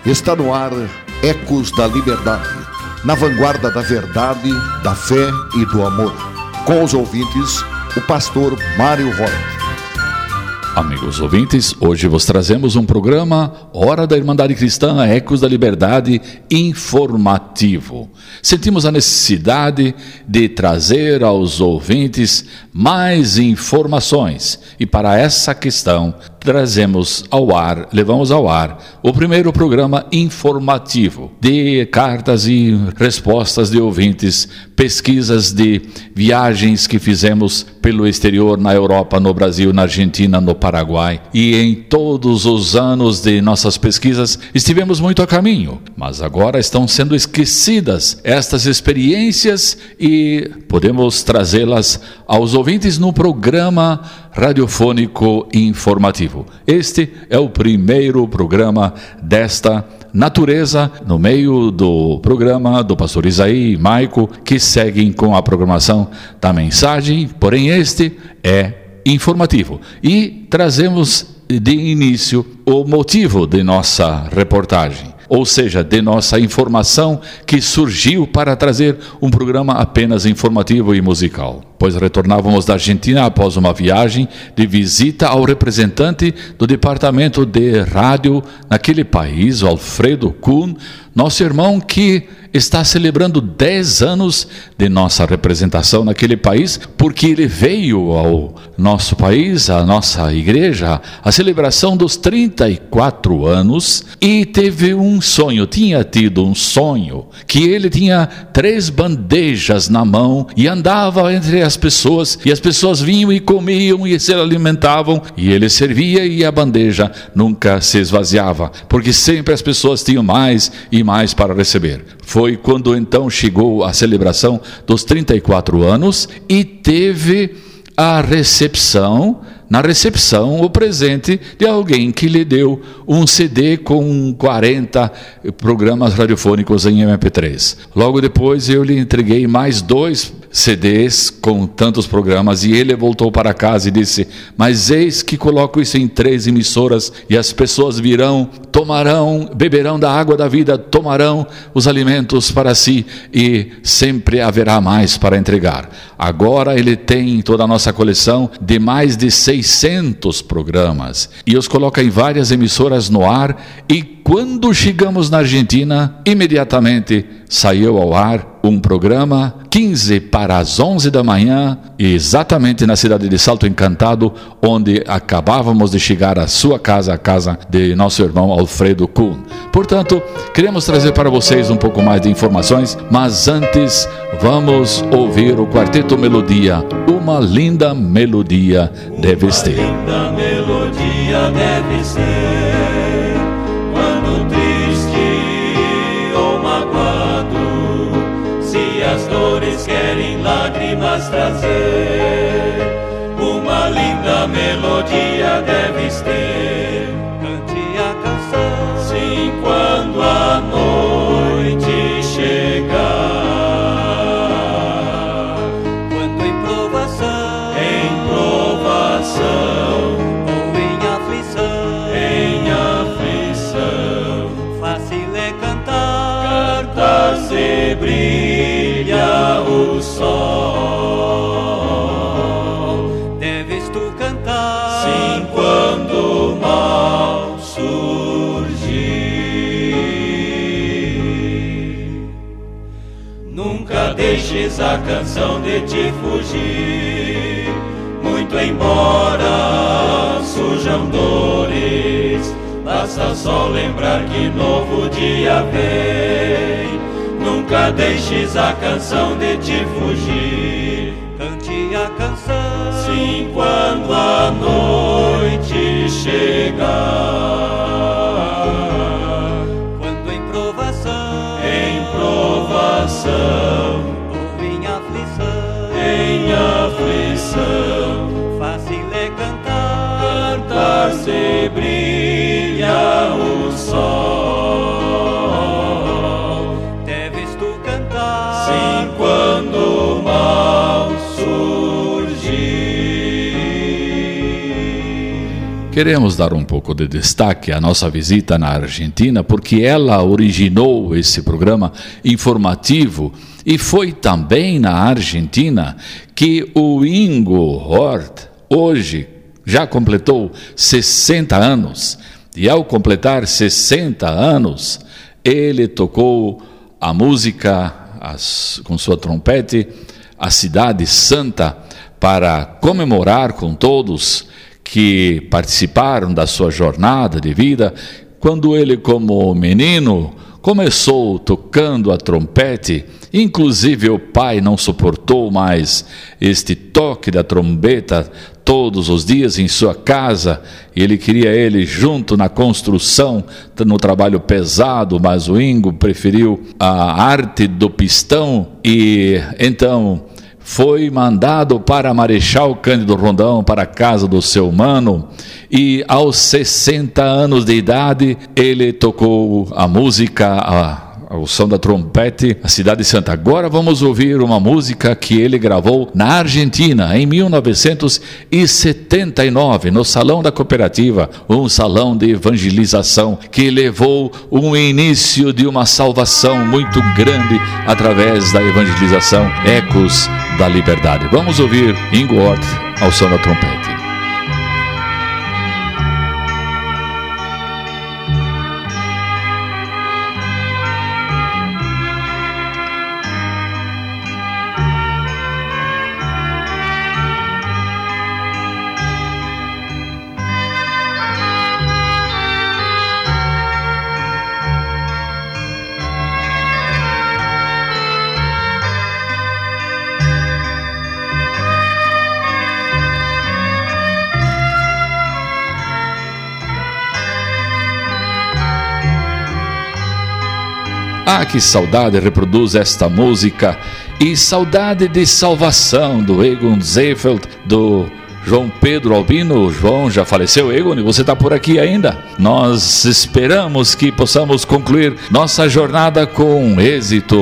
Está no ar Ecos da Liberdade, na vanguarda da verdade, da fé e do amor. Com os ouvintes, o pastor Mário Rocha. Amigos ouvintes, hoje vos trazemos um programa Hora da Irmandade Cristã, Ecos da Liberdade, informativo. Sentimos a necessidade de trazer aos ouvintes mais informações e para essa questão levamos ao ar o primeiro programa informativo de cartas e respostas de ouvintes, pesquisas de viagens que fizemos pelo exterior, na Europa, no Brasil, na Argentina, no Paraguai, e em todos os anos de nossas pesquisas estivemos muito a caminho, mas agora estão sendo esquecidas estas experiências e podemos trazê-las aos ouvintes no programa radiofônico informativo. Este é o primeiro programa desta natureza, no meio do programa do pastor Isaí e Maico, que seguem com a programação da mensagem, porém este é informativo. E trazemos de início o motivo de nossa reportagem, ou seja, de nossa informação que surgiu para trazer um programa apenas informativo e musical. Pois retornávamos da Argentina após uma viagem de visita ao representante do departamento de rádio naquele país, o Alfredo Kuhn, nosso irmão que está celebrando 10 anos de nossa representação naquele país, porque ele veio ao nosso país, à nossa igreja, a celebração dos 34 anos e teve um sonho, tinha tido um sonho, que ele tinha 3 bandejas na mão e andava entre as pessoas, e as pessoas vinham e comiam e se alimentavam, e ele servia e a bandeja nunca se esvaziava, porque sempre as pessoas tinham mais e mais para receber. Foi quando então chegou a celebração dos 34 anos e teve a recepção, na recepção, o presente de alguém que lhe deu um CD com 40 programas radiofônicos em MP3. Logo depois eu lhe entreguei mais 2 CDs com tantos programas e ele voltou para casa e disse: mas eis que coloco isso em 3 emissoras e as pessoas virão, tomarão, beberão da água da vida, tomarão os alimentos para si e sempre haverá mais para entregar. Agora ele tem toda a nossa coleção de mais de 600 programas e os coloca em várias emissoras no ar, e quando chegamos na Argentina, imediatamente saiu ao ar um programa 15 para as 11 da manhã, exatamente na cidade de Salto Encantado, onde acabávamos de chegar à sua casa, a casa de nosso irmão Alfredo Kuhn. Portanto, queremos trazer para vocês um pouco mais de informações, mas antes vamos ouvir o Quarteto Melodia. Uma linda melodia deve ser. Uma linda melodia deve ser, quando triste ou magoado, se as dores querem lágrimas trazer, uma linda melodia deves ter. Cante a canção, sim, quando a noite chegar, quando em provação ou em aflição, fácil é cantar se brilha o sol. Deves tu cantar, sim, quando o mal surgir. Nunca deixes a canção de te fugir, muito embora surjam dores, basta só lembrar que novo dia vem. Nunca deixes a canção de te fugir, cante a canção, sim, quando a noite chegar, quando em provação ou em aflição, fácil é cantar se brilha o sol. Deves tu cantar, sim, quando o mal surgir. Queremos dar um pouco de destaque à nossa visita na Argentina, porque ela originou esse programa informativo e foi também na Argentina que o Ingo Hort hoje já completou 60 anos. E ao completar 60 anos, ele tocou a música com sua trompete, a Cidade Santa, para comemorar com todos que participaram da sua jornada de vida, quando ele, como menino, começou tocando a trompete. Inclusive o pai não suportou mais este toque da trombeta todos os dias em sua casa, e ele queria ele junto na construção, no trabalho pesado, mas o Ingo preferiu a arte do pistão, e então foi mandado para Marechal Cândido Rondão, para a casa do seu mano, e aos 60 anos de idade ele tocou a música, ao som da trompete, a Cidade Santa. Agora vamos ouvir uma música que ele gravou na Argentina, em 1979, no Salão da Cooperativa, um salão de evangelização que levou um início de uma salvação muito grande através da evangelização Ecos da Liberdade. Vamos ouvir Ingo Hort ao som da trompete. Ah, que saudade reproduz esta música, e saudade de salvação do Egon Zefeld, do João Pedro Albino. João já faleceu. Egon, você está por aqui ainda? Nós esperamos que possamos concluir nossa jornada com êxito,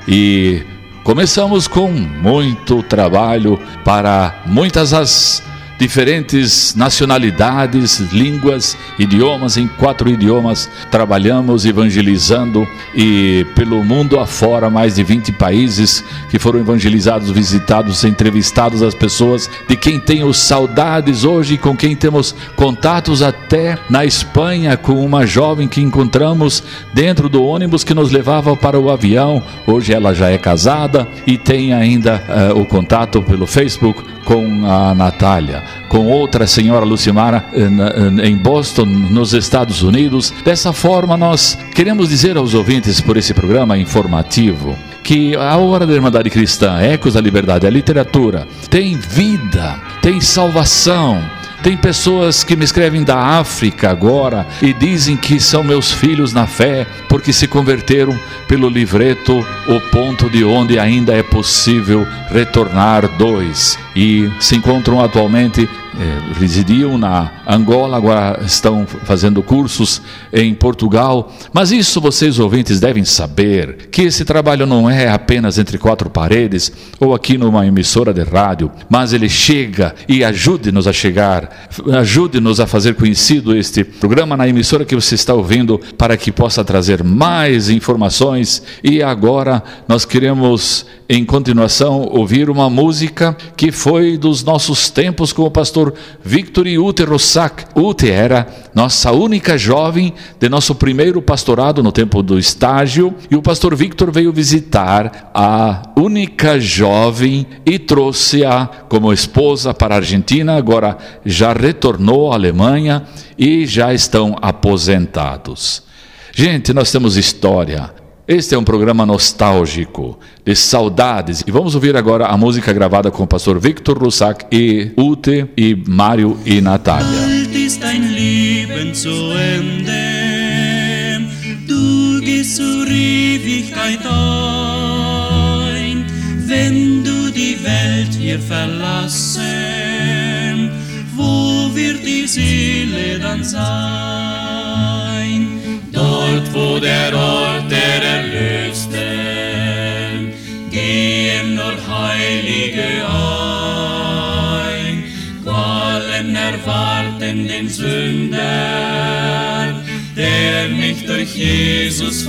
e começamos com muito trabalho para muitas as diferentes nacionalidades, línguas, idiomas. Em 4 idiomas trabalhamos evangelizando, e pelo mundo afora, mais de 20 países que foram evangelizados, visitados, entrevistados as pessoas de quem tenho saudades hoje, com quem temos contatos até na Espanha, com uma jovem que encontramos dentro do ônibus que nos levava para o avião. Hoje ela já é casada e tem ainda o contato pelo Facebook com a Natália, com outra senhora Lucimara em Boston, nos Estados Unidos. Dessa forma, nós queremos dizer aos ouvintes por esse programa informativo que a Hora da Irmandade Cristã, Ecos da Liberdade, a literatura, tem vida, tem salvação. Tem pessoas que me escrevem da África agora e dizem que são meus filhos na fé, porque se converteram pelo livreto O Ponto de Onde Ainda é Possível Retornar 2, e se encontram atualmente, residiam na Angola, agora estão fazendo cursos em Portugal. Mas isso vocês ouvintes devem saber, que esse trabalho não é apenas entre 4 paredes ou aqui numa emissora de rádio, mas ele chega, e ajude-nos a chegar, ajude-nos a fazer conhecido este programa na emissora que você está ouvindo, para que possa trazer mais informações. E agora nós queremos, em continuação, ouvir uma música que foi dos nossos tempos com o pastor Victor e Ute Rossack. Ute era nossa única jovem de nosso primeiro pastorado no tempo do estágio, e o pastor Victor veio visitar a única jovem e trouxe-a como esposa para a Argentina. Agora já retornou à Alemanha e já estão aposentados. Gente, nós temos história. Este é um programa nostálgico, de saudades. E vamos ouvir agora a música gravada com o pastor Victor Rossack e Ute e Mário e Natália. Bald ist dein Leben zu Ende, du gehst zur Ewigkeit ein, wenn du die Welt hier verlassen, wo wird die Seele dann sein? Dort, wo der Ort der Erlösten, gehen nur Heilige ein, Qualen erwarten vergeben den Sünder, der mich durch Jesus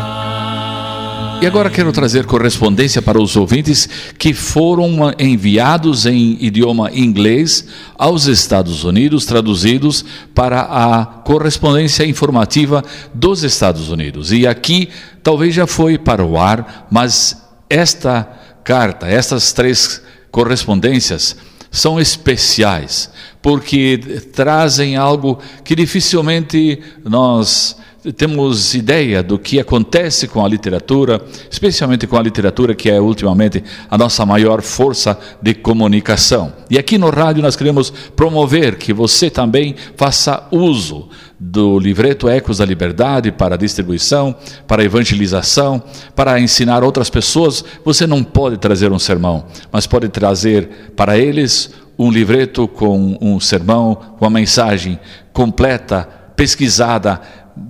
vertrat. E agora quero trazer correspondência para os ouvintes que foram enviados em idioma inglês aos Estados Unidos, traduzidos para a correspondência informativa dos Estados Unidos. E aqui talvez já foi para o ar, mas esta carta, estas 3 correspondências são especiais, porque trazem algo que dificilmente nós temos ideia do que acontece com a literatura, especialmente com a literatura que é ultimamente a nossa maior força de comunicação. E aqui no rádio nós queremos promover que você também faça uso do livreto Ecos da Liberdade para distribuição, para evangelização, para ensinar outras pessoas. Você não pode trazer um sermão, mas pode trazer para eles um livreto com um sermão, com uma mensagem completa, pesquisada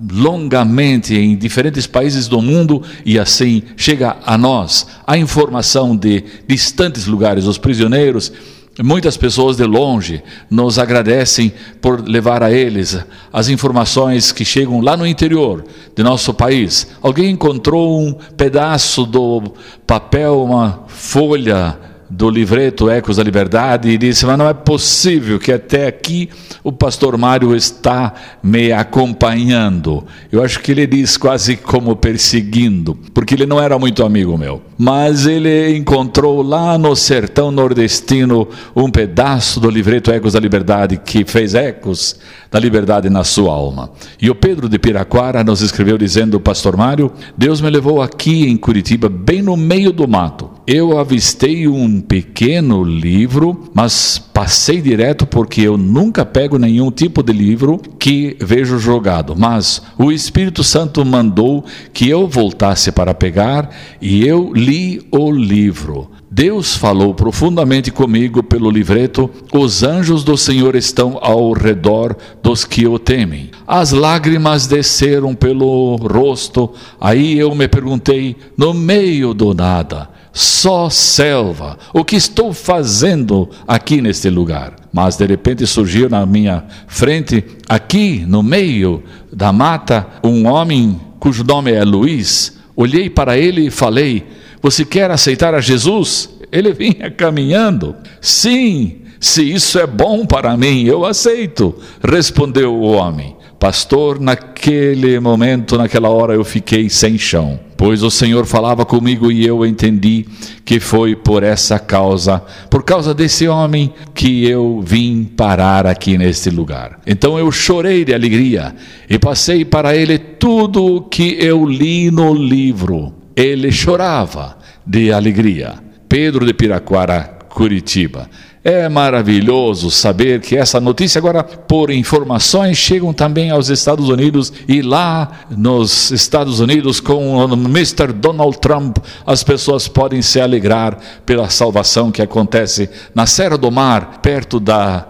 longamente em diferentes países do mundo, e assim chega a nós a informação de distantes lugares. Os prisioneiros, muitas pessoas de longe nos agradecem por levar a eles as informações que chegam lá no interior de nosso país. Alguém encontrou um pedaço do papel, uma folha do livreto Ecos da Liberdade e disse: mas não é possível que até aqui o pastor Mário está me acompanhando. Eu acho que ele diz quase como perseguindo, porque ele não era muito amigo meu, mas ele encontrou lá no sertão nordestino um pedaço do livreto Ecos da Liberdade que fez ecos da liberdade na sua alma. E o Pedro de Piraquara nos escreveu dizendo: pastor Mário, Deus me levou aqui em Curitiba, bem no meio do mato. Eu avistei um pequeno livro, mas passei direto porque eu nunca pego nenhum tipo de livro que vejo jogado. Mas o Espírito Santo mandou que eu voltasse para pegar e eu li o livro. Deus falou profundamente comigo pelo livreto: os anjos do Senhor estão ao redor dos que o temem. As lágrimas desceram pelo rosto. Aí eu me perguntei, no meio do nada, só selva, o que estou fazendo aqui neste lugar? Mas de repente surgiu na minha frente, aqui no meio da mata, um homem cujo nome é Luiz. Olhei para ele e falei: você quer aceitar a Jesus? Ele vinha caminhando. Sim, se isso é bom para mim, eu aceito, respondeu o homem. Pastor, naquele momento, naquela hora eu fiquei sem chão, pois o Senhor falava comigo e eu entendi que foi por essa causa, por causa desse homem, que eu vim parar aqui neste lugar. Então eu chorei de alegria e passei para ele tudo o que eu li no livro. Ele chorava de alegria. Pedro de Piraquara, Curitiba. É maravilhoso saber que essa notícia agora, por informações, chegam também aos Estados Unidos, e lá nos Estados Unidos, com o Mr. Donald Trump, as pessoas podem se alegrar pela salvação que acontece na Serra do Mar, perto da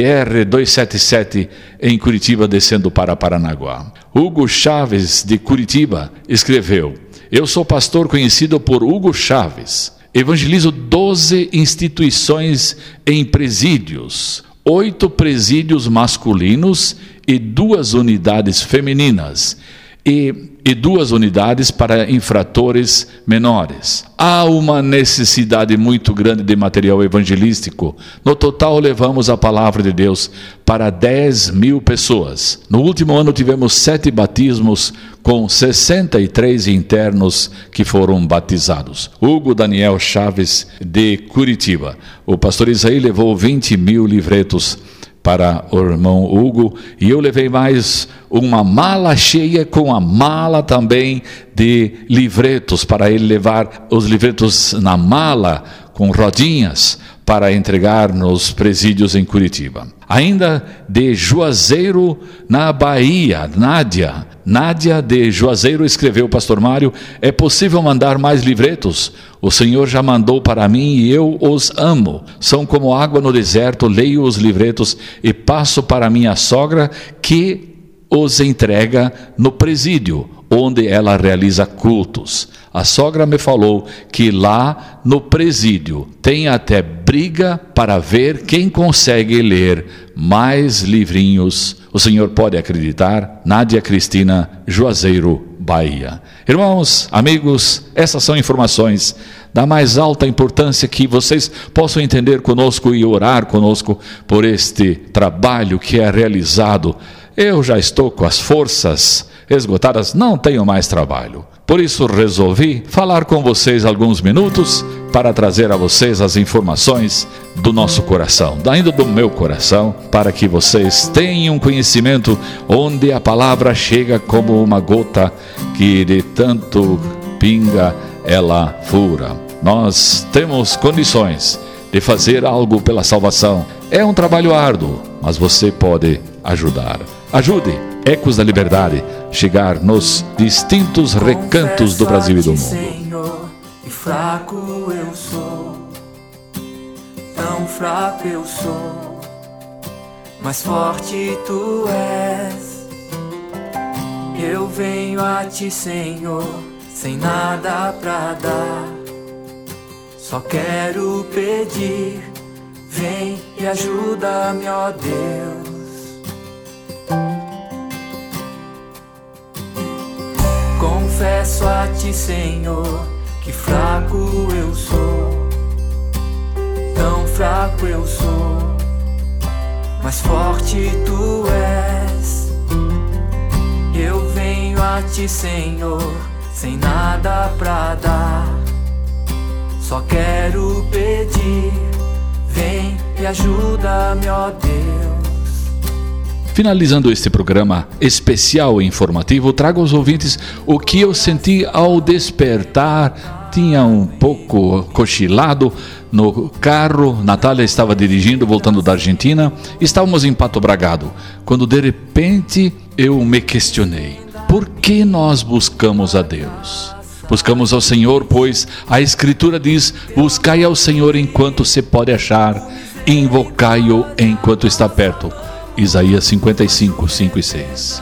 BR-277 em Curitiba, descendo para Paranaguá. Hugo Chaves, de Curitiba, escreveu: eu sou pastor conhecido por Hugo Chaves. Evangelizo 12 instituições em presídios, 8 presídios masculinos e 2 unidades femininas, e 2 unidades para infratores menores. Há uma necessidade muito grande de material evangelístico. No total, levamos a palavra de Deus para 10.000 pessoas. No último ano, tivemos 7 batismos, com 63 internos que foram batizados. Hugo Daniel Chaves, de Curitiba. O pastor Isaí levou 20.000 livretos para o irmão Hugo, e eu levei mais uma mala cheia com a mala também de livretos, para ele levar os livretos na mala com rodinhas para entregar nos presídios em Curitiba. Ainda de Juazeiro, na Bahia, Nádia de Juazeiro escreveu: pastor Mário, é possível mandar mais livretos? O Senhor já mandou para mim e eu os amo. São como água no deserto. Leio os livretos e passo para minha sogra, que os entrega no presídio, onde ela realiza cultos. A sogra me falou que lá no presídio tem até briga para ver quem consegue ler mais livrinhos. O senhor pode acreditar? Nádia Cristina, Juazeiro, Bahia. Irmãos, amigos, essas são informações da mais alta importância que vocês possam entender conosco e orar conosco por este trabalho que é realizado. Eu já estou com as forças esgotadas, não tenho mais trabalho. Por isso resolvi falar com vocês alguns minutos para trazer a vocês as informações do nosso coração, ainda do meu coração, para que vocês tenham conhecimento onde a palavra chega como uma gota que de tanto pinga ela fura. Nós temos condições de fazer algo pela salvação. É um trabalho árduo, mas você pode ajudar. Ajude Ecos da Liberdade chegar nos distintos recantos do Brasil e do mundo. Senhor, e fraco eu sou, tão fraco eu sou, mas forte tu és. Eu venho a ti, Senhor, sem nada pra dar, só quero pedir, vem e ajuda-me, ó Deus. Confesso a ti, Senhor, que fraco eu sou, tão fraco eu sou, mas forte tu és. Eu venho a ti, Senhor, sem nada pra dar, só quero pedir, vem e ajuda-me, ó Deus. Finalizando este programa especial e informativo, trago aos ouvintes o que eu senti ao despertar. Tinha um pouco cochilado no carro, Natália estava dirigindo, voltando da Argentina, estávamos em Pato Bragado, quando de repente eu me questionei, por que nós buscamos a Deus? Buscamos ao Senhor, pois a Escritura diz, buscai ao Senhor enquanto se pode achar, e invocai-o enquanto está perto. Isaías 55, 5 e 6.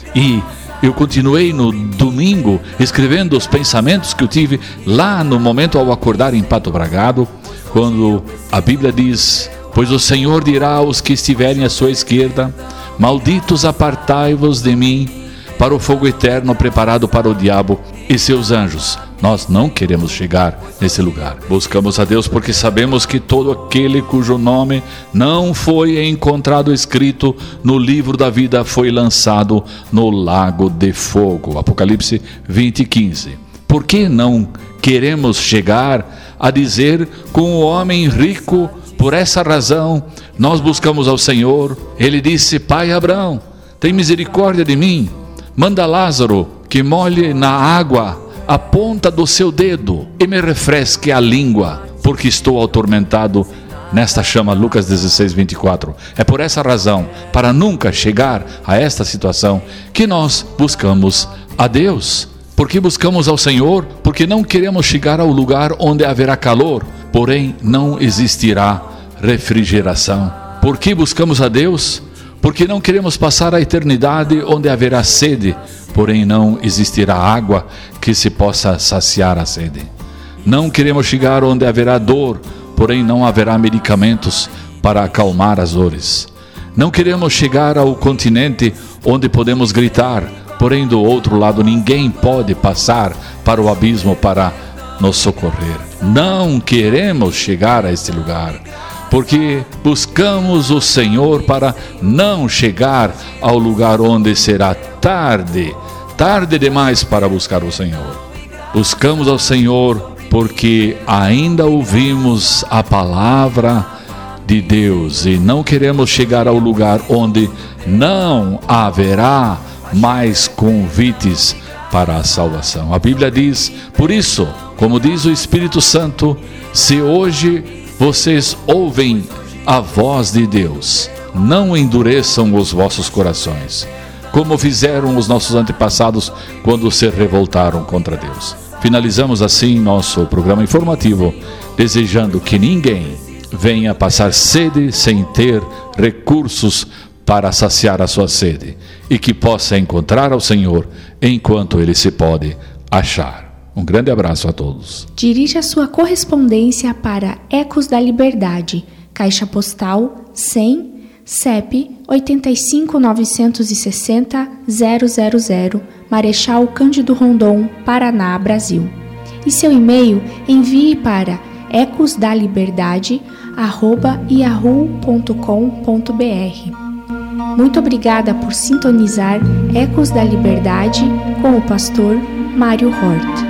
E eu continuei no domingo escrevendo os pensamentos que eu tive lá no momento ao acordar em Pato Bragado, quando a Bíblia diz, pois o Senhor dirá aos que estiverem à sua esquerda, malditos apartai-vos de mim, para o fogo eterno preparado para o diabo e seus anjos. Nós não queremos chegar nesse lugar. Buscamos a Deus porque sabemos que todo aquele cujo nome não foi encontrado escrito no livro da vida foi lançado no lago de fogo. Apocalipse 20:15. Por que não queremos chegar a dizer com o homem rico? Por essa razão nós buscamos ao Senhor. Ele disse, Pai Abraão, tem misericórdia de mim. Manda Lázaro que molhe na água a ponta do seu dedo e me refresque a língua, porque estou atormentado nesta chama. Lucas 16, 24. É por essa razão, para nunca chegar a esta situação, que nós buscamos a Deus. Porque buscamos ao Senhor, porque não queremos chegar ao lugar onde haverá calor, porém não existirá refrigeração. Por que buscamos a Deus? Porque não queremos passar a eternidade onde haverá sede, porém não existirá água que se possa saciar a sede. Não queremos chegar onde haverá dor, porém não haverá medicamentos para acalmar as dores. Não queremos chegar ao continente onde podemos gritar, porém do outro lado ninguém pode passar para o abismo para nos socorrer. Não queremos chegar a este lugar, porque buscamos o Senhor para não chegar ao lugar onde será tarde demais para buscar o Senhor. Buscamos ao Senhor porque ainda ouvimos a palavra de Deus e não queremos chegar ao lugar onde não haverá mais convites para a salvação. A Bíblia diz, por isso, como diz o Espírito Santo, se hoje vocês ouvem a voz de Deus, não endureçam os vossos corações, como fizeram os nossos antepassados quando se revoltaram contra Deus. Finalizamos assim nosso programa informativo, desejando que ninguém venha passar sede sem ter recursos para saciar a sua sede e que possa encontrar ao Senhor enquanto ele se pode achar. Um grande abraço a todos. Dirija sua correspondência para Ecos da Liberdade, Caixa Postal 100, CEP 85.960.000, Marechal Cândido Rondon, Paraná, Brasil. E seu e-mail envie para ecosdaliberdade@yahoo.com.br. Muito obrigada por sintonizar Ecos da Liberdade com o pastor Mário Hort.